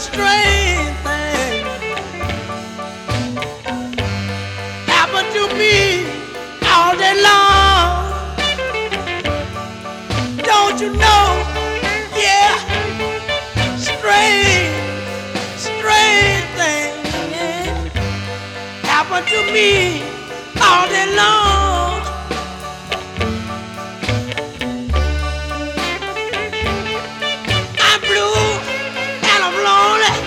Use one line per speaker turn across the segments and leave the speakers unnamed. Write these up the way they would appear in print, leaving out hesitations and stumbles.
strange thing happened to me all day long. Don't you know? Yeah, strange, strange thing happened to me all day long. I'm blue and I'm lonely.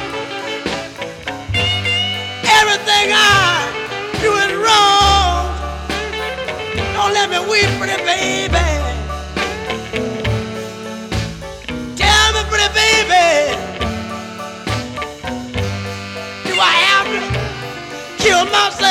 Everything I do is wrong. Don't let me weep, pretty baby. Tell me, pretty baby, do I have to kill myself?